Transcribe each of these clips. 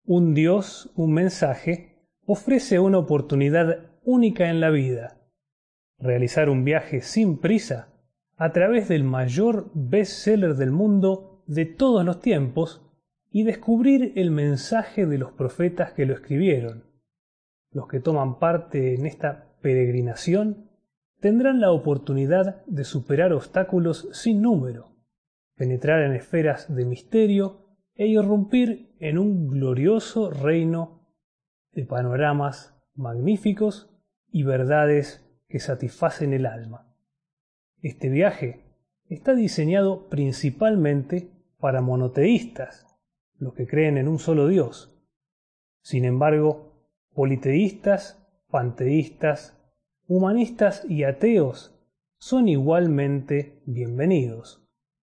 Un Dios, un mensaje, ofrece una oportunidad única en la vida: realizar un viaje sin prisa a través del mayor bestseller del mundo de todos los tiempos y descubrir el mensaje de los profetas que lo escribieron. Los que toman parte en esta peregrinación tendrán la oportunidad de superar obstáculos sin número, penetrar en esferas de misterio e irrumpir en un glorioso reino de panoramas magníficos y verdades que satisfacen el alma. Este viaje está diseñado principalmente para monoteístas, los que creen en un solo Dios. Sin embargo, politeístas, panteístas, humanistas y ateos son igualmente bienvenidos.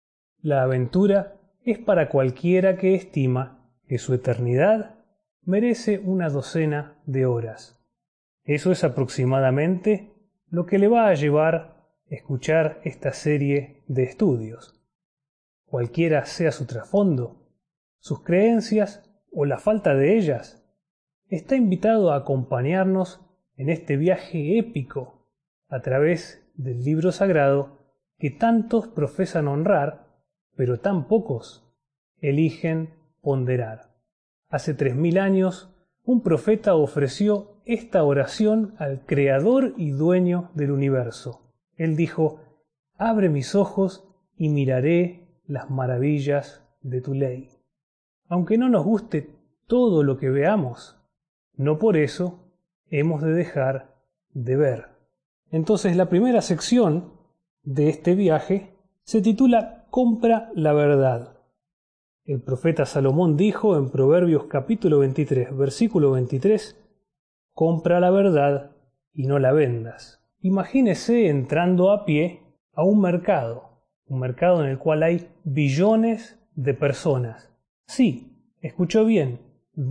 La aventura es para cualquiera que estima que su eternidad merece una docena de horas. Eso es aproximadamente lo que le va a llevar escuchar esta serie de estudios. Cualquiera sea su trasfondo, sus creencias o la falta de ellas, está invitado a acompañarnos en este viaje épico a través del libro sagrado que tantos profesan honrar, pero tan pocos eligen ponderar. Hace 3000 años, un profeta ofreció esta oración al Creador y Dueño del universo. Él dijo: «Abre mis ojos y miraré las maravillas de tu ley». Aunque no nos guste todo lo que veamos, no por eso hemos de dejar de ver. Entonces, la primera sección de este viaje se titula «Compra la verdad». El profeta Salomón dijo en Proverbios capítulo 23, versículo 23, «Compra la verdad y no la vendas». Imagínese entrando a pie a un mercado en el cual hay billones de personas. Sí, escuchó bien,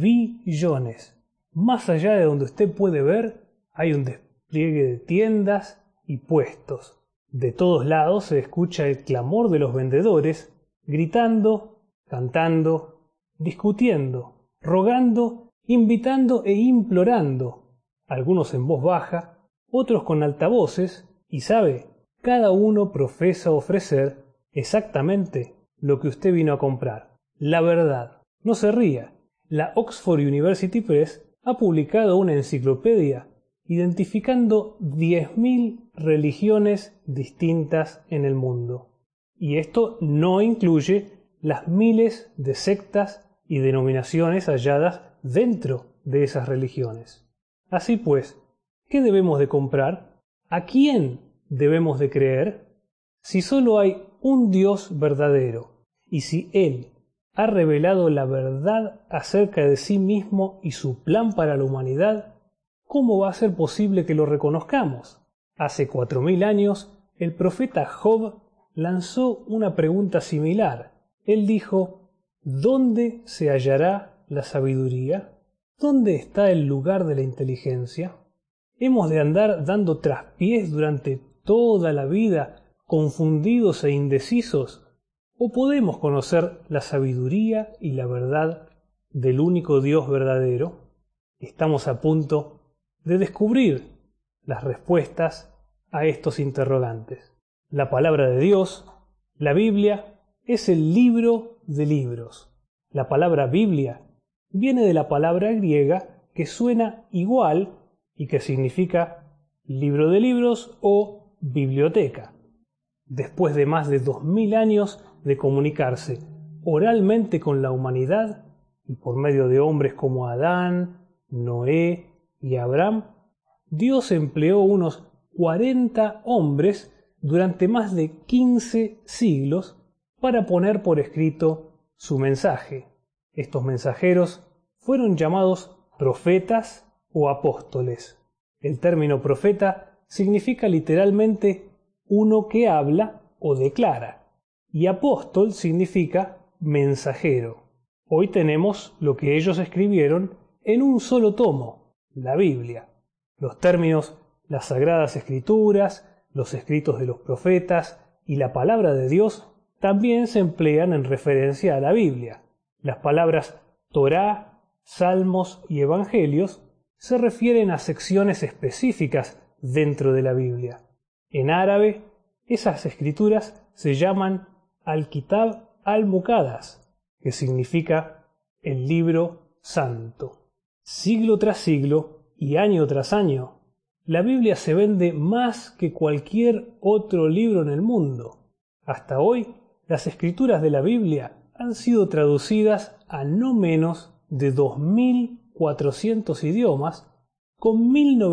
billones. Más allá de donde usted puede ver, hay un despliegue de tiendas y puestos. De todos lados se escucha el clamor de los vendedores, gritando, cantando, discutiendo, rogando, invitando e implorando, algunos en voz baja, otros con altavoces, y sabe, cada uno profesa ofrecer exactamente lo que usted vino a comprar: la verdad. No se ría, la Oxford University Press ha publicado una enciclopedia identificando 10.000 religiones distintas en el mundo. Y esto no incluye las miles de sectas y denominaciones halladas dentro de esas religiones. Así pues, ¿qué debemos de comprar? ¿A quién debemos de creer? Si solo hay un Dios verdadero, y si Él ha revelado la verdad acerca de sí mismo y su plan para la humanidad, ¿cómo va a ser posible que lo reconozcamos? Hace 4000 años, el profeta Job lanzó una pregunta similar. Él dijo: ¿dónde se hallará la sabiduría? ¿Dónde está el lugar de la inteligencia? ¿Hemos de andar dando traspiés durante toda la vida, confundidos e indecisos? ¿O podemos conocer la sabiduría y la verdad del único Dios verdadero? Estamos a punto de descubrir las respuestas a estos interrogantes. La palabra de Dios, la Biblia, es el libro de libros. La palabra Biblia viene de la palabra griega que suena igual y que significa libro de libros o biblioteca. Después de más de 2000 años de comunicarse oralmente con la humanidad y por medio de hombres como Adán, Noé y Abraham, Dios empleó unos 40 hombres durante más de 15 siglos para poner por escrito su mensaje. Estos mensajeros fueron llamados profetas o apóstoles. El término profeta significa literalmente uno que habla o declara, y apóstol significa mensajero. Hoy tenemos lo que ellos escribieron en un solo tomo, la Biblia. Los términos las Sagradas Escrituras, los escritos de los profetas y la palabra de Dios también se emplean en referencia a la Biblia. Las palabras Torá, salmos y evangelios se refieren a secciones específicas dentro de la Biblia. En árabe, esas escrituras se llaman Al-Kitab al-Muqaddas, que significa el libro santo. Siglo tras siglo y año tras año, la Biblia se vende más que cualquier otro libro en el mundo. Hasta hoy, las escrituras de la Biblia han sido traducidas a no menos de 2.400 idiomas, con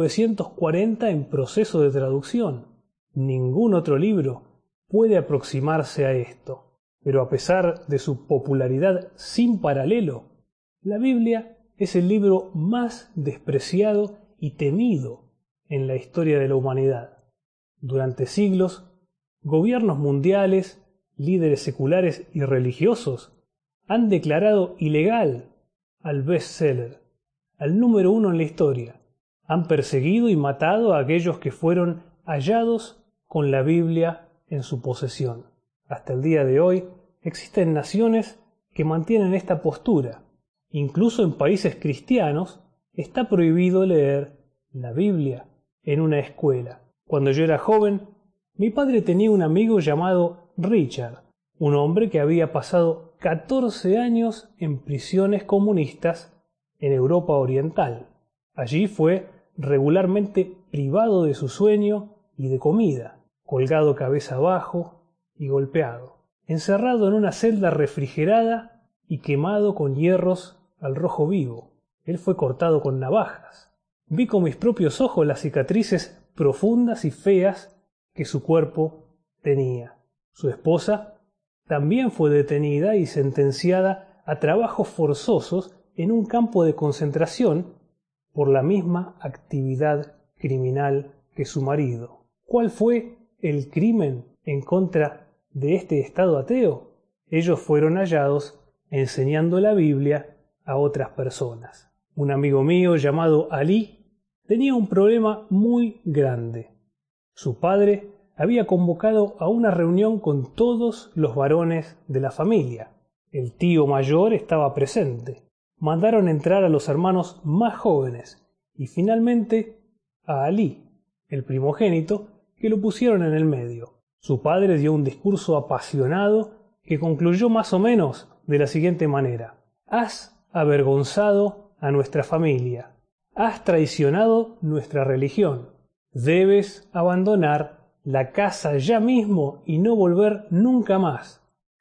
1.940 en proceso de traducción. Ningún otro libro puede aproximarse a esto. Pero a pesar de su popularidad sin paralelo, la Biblia es el libro más despreciado y temido en la historia de la humanidad. Durante siglos, gobiernos mundiales, líderes seculares y religiosos han declarado ilegal al bestseller, al número 1 en la historia. Han perseguido y matado a aquellos que fueron hallados con la Biblia en su posesión. Hasta el día de hoy existen naciones que mantienen esta postura. Incluso en países cristianos está prohibido leer la Biblia en una escuela. Cuando yo era joven, mi padre tenía un amigo llamado Richard, un hombre que había pasado 14 años en prisiones comunistas en Europa Oriental. Allí fue regularmente privado de su sueño y de comida, colgado cabeza abajo y golpeado, encerrado en una celda refrigerada y quemado con hierros al rojo vivo. Él fue cortado con navajas. Vi con mis propios ojos las cicatrices profundas y feas que su cuerpo tenía. Su esposa también fue detenida y sentenciada a trabajos forzosos en un campo de concentración por la misma actividad criminal que su marido. ¿Cuál fue el crimen en contra de este estado ateo? Ellos fueron hallados enseñando la Biblia a otras personas. Un amigo mío llamado Ali tenía un problema muy grande. Su padre había convocado a una reunión con todos los varones de la familia. El tío mayor estaba presente. Mandaron entrar a los hermanos más jóvenes y finalmente a Ali, el primogénito, que lo pusieron en el medio. Su padre dio un discurso apasionado que concluyó más o menos de la siguiente manera: «Has avergonzado a nuestra familia, has traicionado nuestra religión, debes abandonar la casa ya mismo y no volver nunca más.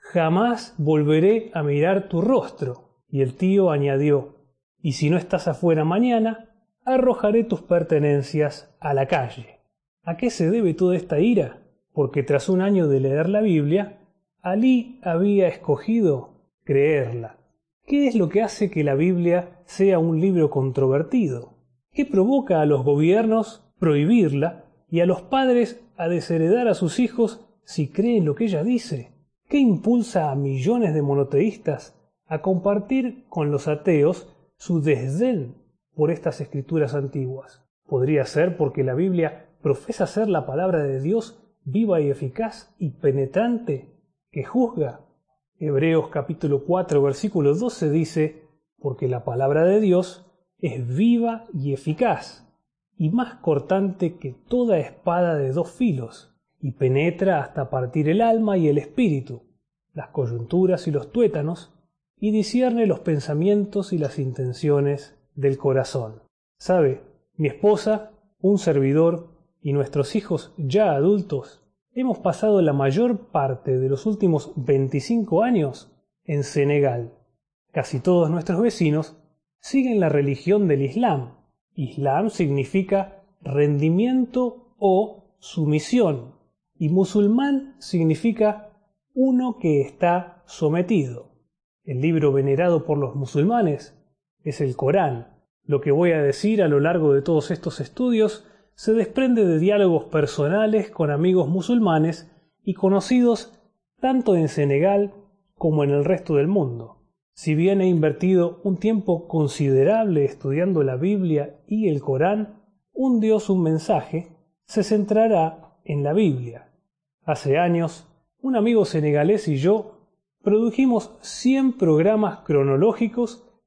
Jamás volveré a mirar tu rostro». Y el tío añadió: «Y si no estás afuera mañana, arrojaré tus pertenencias a la calle». ¿A qué se debe toda esta ira? Porque tras un año de leer la Biblia, Ali había escogido creerla. ¿Qué es lo que hace que la Biblia sea un libro controvertido? ¿Qué provoca a los gobiernos prohibirla y a los padres a desheredar a sus hijos si creen lo que ella dice? ¿Qué impulsa a millones de monoteístas a compartir con los ateos su desdén por estas escrituras antiguas? Podría ser porque la Biblia profesa ser la palabra de Dios viva y eficaz y penetrante que juzga. Hebreos capítulo 4 versículo 12 dice: «Porque la palabra de Dios es viva y eficaz, y más cortante que toda espada de 2 filos, y penetra hasta partir el alma y el espíritu, las coyunturas y los tuétanos, y discierne los pensamientos y las intenciones del corazón». ¿Sabe? Mi esposa, un servidor y nuestros hijos ya adultos hemos pasado la mayor parte de los últimos 25 años en Senegal. Casi todos nuestros vecinos siguen la religión del Islam. Islam significa rendimiento o sumisión, y musulmán significa uno que está sometido. El libro venerado por los musulmanes es el Corán. Lo que voy a decir a lo largo de todos estos estudios se desprende de diálogos personales con amigos musulmanes y conocidos tanto en Senegal como en el resto del mundo. Si bien he invertido un tiempo considerable estudiando la Biblia y el Corán, Un Dios, un mensaje se centrará en la Biblia. Hace años, un amigo senegalés y yo produjimos 100 programas cronológicos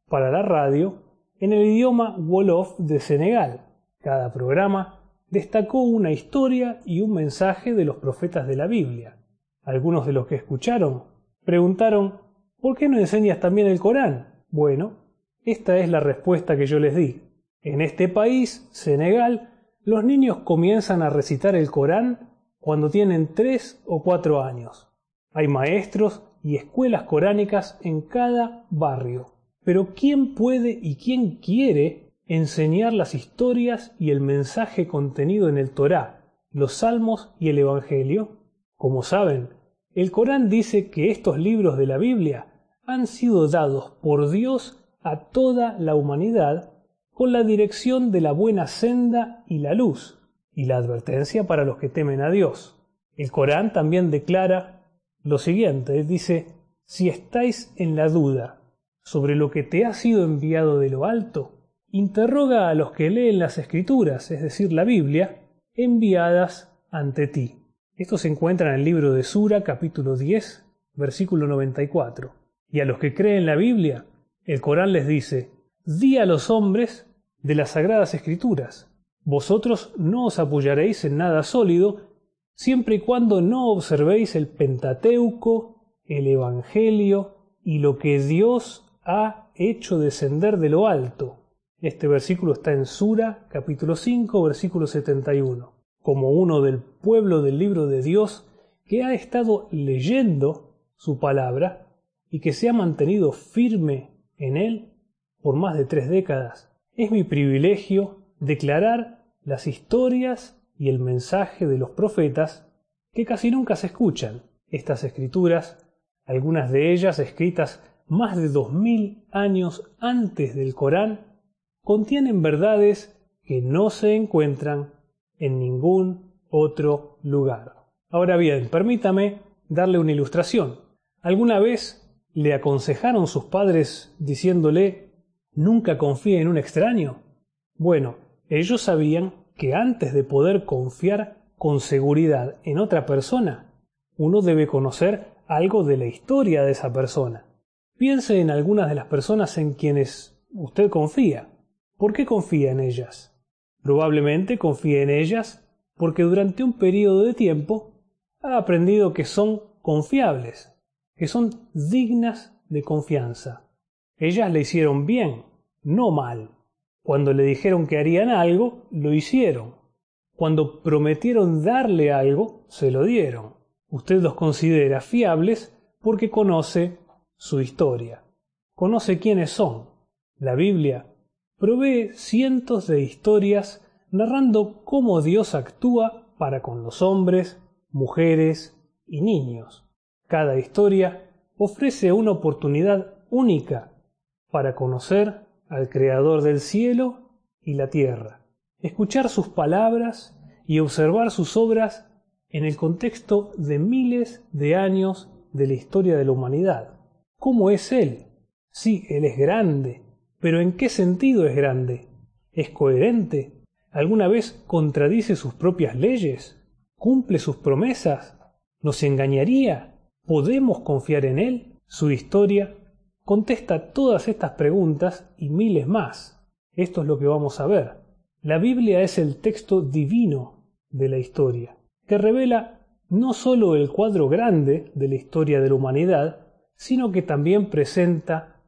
para la radio en el idioma Wolof de Senegal. Cada programa destacó una historia y un mensaje de los profetas de la Biblia. Algunos de los que escucharon preguntaron: ¿por qué no enseñas también el Corán? Bueno, esta es la respuesta que yo les di. En este país, Senegal, los niños comienzan a recitar el Corán cuando tienen 3 o 4 años. Hay maestros y escuelas coránicas en cada barrio. Pero ¿quién puede y quién quiere enseñar las historias y el mensaje contenido en el Torá, los Salmos y el Evangelio? Como saben, el Corán dice que estos libros de la Biblia han sido dados por Dios a toda la humanidad con la dirección de la buena senda y la luz, y la advertencia para los que temen a Dios. El Corán también declara lo siguiente, dice: si estáis en la duda sobre lo que te ha sido enviado de lo alto, interroga a los que leen las Escrituras, es decir, la Biblia, enviadas ante ti. Esto se encuentra en el libro de Sura, capítulo 10, versículo 94. Y a los que creen la Biblia, el Corán les dice: di a los hombres de las Sagradas Escrituras: vosotros no os apoyaréis en nada sólido, siempre y cuando no observéis el Pentateuco, el Evangelio y lo que Dios ha hecho descender de lo alto. Este versículo está en Sura, capítulo 5, versículo 71. Como uno del pueblo del libro de Dios que ha estado leyendo su palabra y que se ha mantenido firme en él por más de 3 décadas, es mi privilegio declarar las historias y el mensaje de los profetas que casi nunca se escuchan. Estas escrituras, algunas de ellas escritas más de 2000 años antes del Corán, contienen verdades que no se encuentran en ningún otro lugar. Ahora bien, permítame darle una ilustración. ¿Alguna vez le aconsejaron sus padres diciéndole: nunca confíe en un extraño? Bueno, ellos sabían que antes de poder confiar con seguridad en otra persona, uno debe conocer algo de la historia de esa persona. Piense en algunas de las personas en quienes usted confía. ¿Por qué confía en ellas? Probablemente confía en ellas porque durante un periodo de tiempo ha aprendido que son confiables, que son dignas de confianza. Ellas le hicieron bien, no mal. Cuando le dijeron que harían algo, lo hicieron. Cuando prometieron darle algo, se lo dieron. Usted los considera fiables porque conoce su historia, conoce quiénes son. La Biblia provee cientos de historias narrando cómo Dios actúa para con los hombres, mujeres y niños. Cada historia ofrece una oportunidad única para conocer al Creador del cielo y la tierra, escuchar sus palabras y observar sus obras en el contexto de miles de años de la historia de la humanidad. ¿Cómo es Él? Sí, Él es grande, pero ¿en qué sentido es grande? ¿Es coherente? ¿Alguna vez contradice sus propias leyes? ¿Cumple sus promesas? ¿Nos engañaría? ¿Podemos confiar en Él? Su historia contesta todas estas preguntas y miles más. Esto es lo que vamos a ver. La Biblia es el texto divino de la historia, que revela no solo el cuadro grande de la historia de la humanidad, sino que también presenta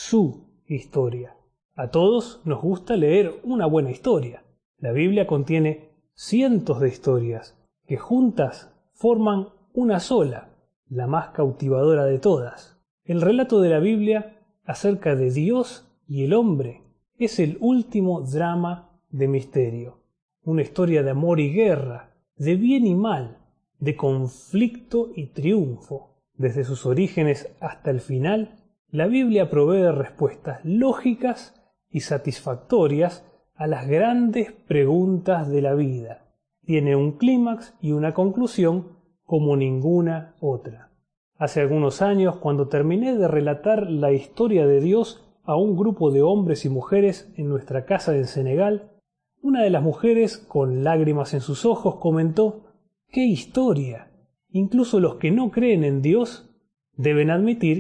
su historia. A todos nos gusta leer una buena historia. La Biblia contiene cientos de historias que juntas forman una sola, la más cautivadora de todas. El relato de la Biblia acerca de Dios y el hombre es el último drama de misterio. Una historia de amor y guerra, de bien y mal, de conflicto y triunfo. Desde sus orígenes hasta el final, la Biblia provee respuestas lógicas y satisfactorias a las grandes preguntas de la vida. Tiene un clímax y una conclusión como ninguna otra. Hace algunos años, cuando terminé de relatar la historia de Dios a un grupo de hombres y mujeres en nuestra casa en Senegal, una de las mujeres, con lágrimas en sus ojos, comentó: ¡qué historia! Incluso los que no creen en Dios deben admitir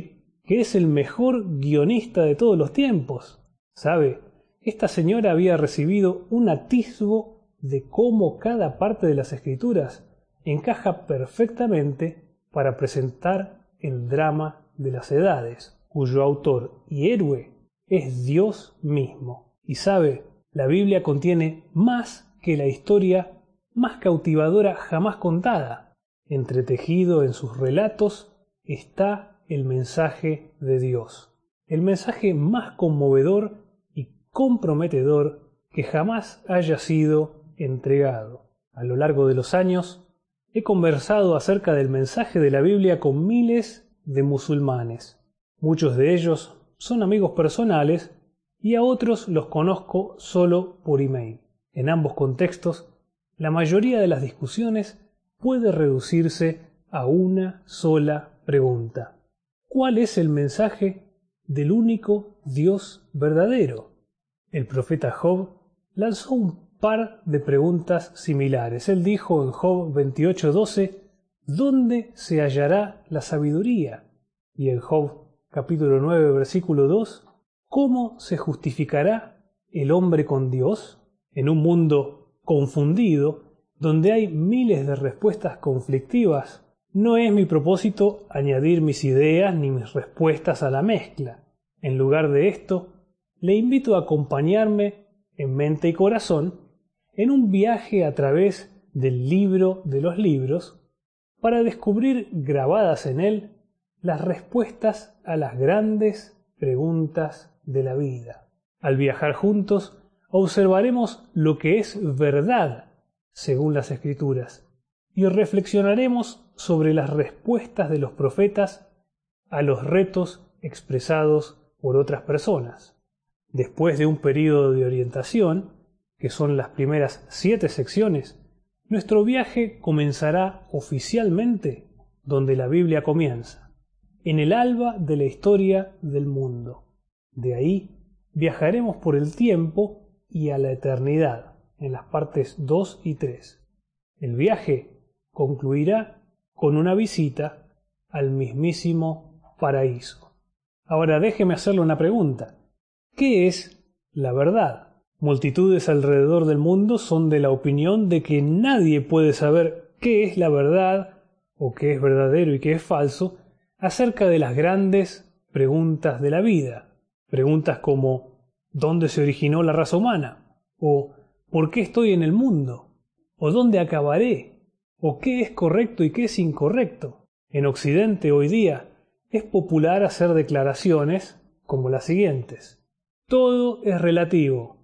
que es el mejor guionista de todos los tiempos. ¿Sabe? Esta señora había recibido un atisbo de cómo cada parte de las Escrituras encaja perfectamente para presentar el drama de las edades, cuyo autor y héroe es Dios mismo. Y sabe, la Biblia contiene más que la historia más cautivadora jamás contada. Entretejido en sus relatos está el mensaje de Dios, el mensaje más conmovedor y comprometedor que jamás haya sido entregado. A lo largo de los años, he conversado acerca del mensaje de la Biblia con miles de musulmanes. Muchos de ellos son amigos personales y a otros los conozco solo por email. En ambos contextos, la mayoría de las discusiones puede reducirse a una sola pregunta. ¿Cuál es el mensaje del único Dios verdadero? El profeta Job lanzó un par de preguntas similares. Él dijo en Job 28:12, ¿dónde se hallará la sabiduría? Y en Job capítulo 9, versículo 2, ¿cómo se justificará el hombre con Dios? En un mundo confundido, donde hay miles de respuestas conflictivas, no es mi propósito añadir mis ideas ni mis respuestas a la mezcla. En lugar de esto, le invito a acompañarme en mente y corazón en un viaje a través del libro de los libros para descubrir grabadas en él las respuestas a las grandes preguntas de la vida. Al viajar juntos, observaremos lo que es verdad según las Escrituras y reflexionaremos sobre las respuestas de los profetas a los retos expresados por otras personas. Después de un período de orientación, que son las primeras 7 secciones, nuestro viaje comenzará oficialmente donde la Biblia comienza, en el alba de la historia del mundo. De ahí viajaremos por el tiempo y a la eternidad, en las partes 2 y 3. El viaje concluirá con una visita al mismísimo paraíso. Ahora déjeme hacerle una pregunta. ¿Qué es la verdad? Multitudes alrededor del mundo son de la opinión de que nadie puede saber qué es la verdad o qué es verdadero y qué es falso acerca de las grandes preguntas de la vida. Preguntas como ¿dónde se originó la raza humana? O ¿por qué estoy en el mundo? ¿O dónde acabaré? ¿O qué es correcto y qué es incorrecto? En Occidente hoy día es popular hacer declaraciones como las siguientes. Todo es relativo.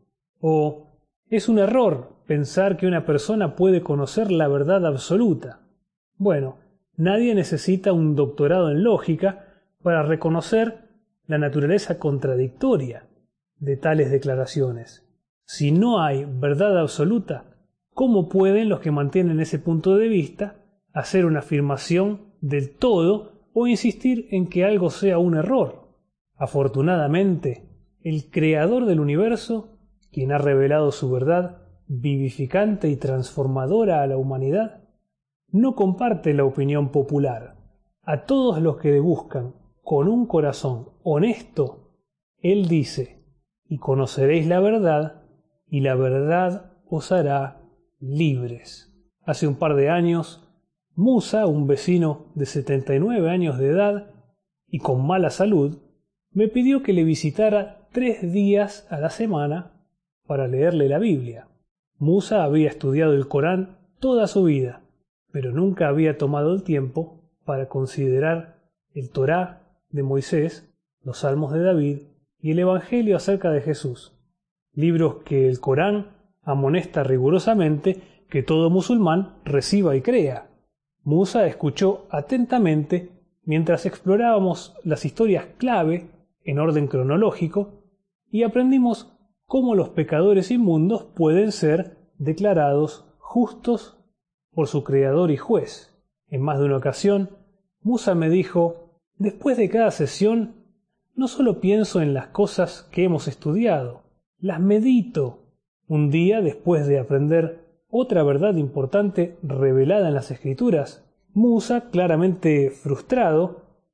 O es un error pensar que una persona puede conocer la verdad absoluta. Bueno, nadie necesita un doctorado en lógica para reconocer la naturaleza contradictoria de tales declaraciones. Si no hay verdad absoluta, ¿cómo pueden los que mantienen ese punto de vista hacer una afirmación del todo o insistir en que algo sea un error? Afortunadamente, el creador del universo, quien ha revelado su verdad vivificante y transformadora a la humanidad, no comparte la opinión popular. A todos los que le buscan con un corazón honesto, él dice, y conoceréis la verdad, y la verdad os hará libres. Hace un par de años, Musa, un vecino de 79 años de edad y con mala salud, me pidió que le visitara 3 días a la semana para leerle la Biblia. Musa había estudiado el Corán toda su vida, pero nunca había tomado el tiempo para considerar el Torá de Moisés, los Salmos de David y el Evangelio acerca de Jesús, libros que el Corán amonesta rigurosamente que todo musulmán reciba y crea. Musa escuchó atentamente mientras explorábamos las historias clave en orden cronológico y aprendimos cómo los pecadores inmundos pueden ser declarados justos por su Creador y Juez. En más de una ocasión, Musa me dijo, después de cada sesión, no solo pienso en las cosas que hemos estudiado, las medito. Un día, después de aprender otra verdad importante revelada en las Escrituras, Musa, claramente frustrado,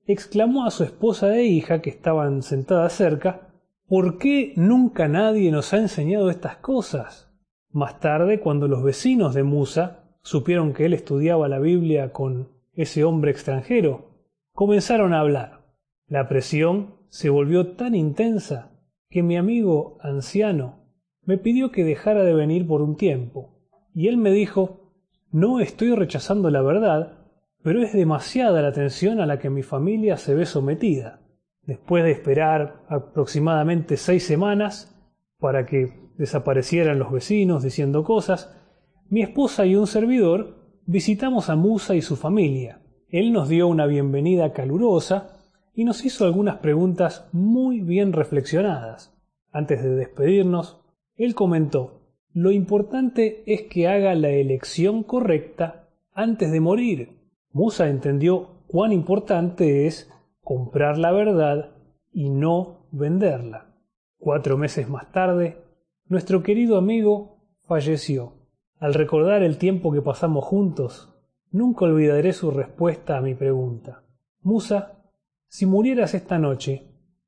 exclamó a su esposa e hija, que estaban sentadas cerca: ¿por qué nunca nadie nos ha enseñado estas cosas? Más tarde, cuando los vecinos de Musa supieron que él estudiaba la Biblia con ese hombre extranjero, comenzaron a hablar. La presión se volvió tan intensa que mi amigo anciano me pidió que dejara de venir por un tiempo, y él me dijo: no estoy rechazando la verdad, pero es demasiada la tensión a la que mi familia se ve sometida. Después de esperar aproximadamente 6 semanas para que desaparecieran los vecinos diciendo cosas, mi esposa y un servidor visitamos a Musa y su familia. Él nos dio una bienvenida calurosa y nos hizo algunas preguntas muy bien reflexionadas. Antes de despedirnos, él comentó: lo importante es que haga la elección correcta antes de morir. Musa entendió cuán importante es comprar la verdad y no venderla. 4 meses más tarde, nuestro querido amigo falleció. Al recordar el tiempo que pasamos juntos, nunca olvidaré su respuesta a mi pregunta: Musa, si murieras esta noche,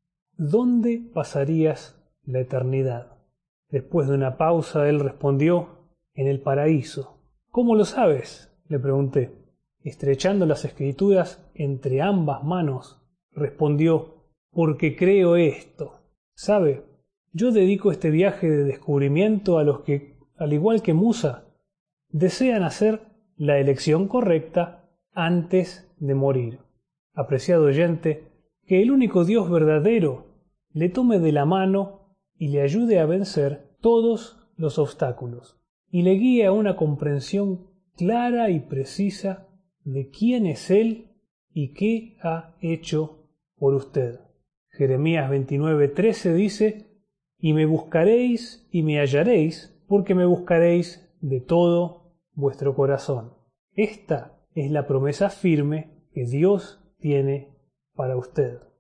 ¿dónde pasarías la eternidad? Después de una pausa, él respondió: en el paraíso. ¿Cómo lo sabes?, le pregunté. Estrechando las escrituras entre ambas manos, respondió: porque creo esto. ¿Sabe? Yo dedico este viaje de descubrimiento a los que, al igual que Musa, desean hacer la elección correcta antes de morir. Apreciado oyente, que el único Dios verdadero le tome de la mano y le ayude a vencer todos los obstáculos, y le guíe a una comprensión clara y precisa de quién es Él y qué ha hecho por usted. Jeremías 29:13 dice: y me buscaréis y me hallaréis, porque me buscaréis de todo vuestro corazón. Esta es la promesa firme que Dios tiene para usted.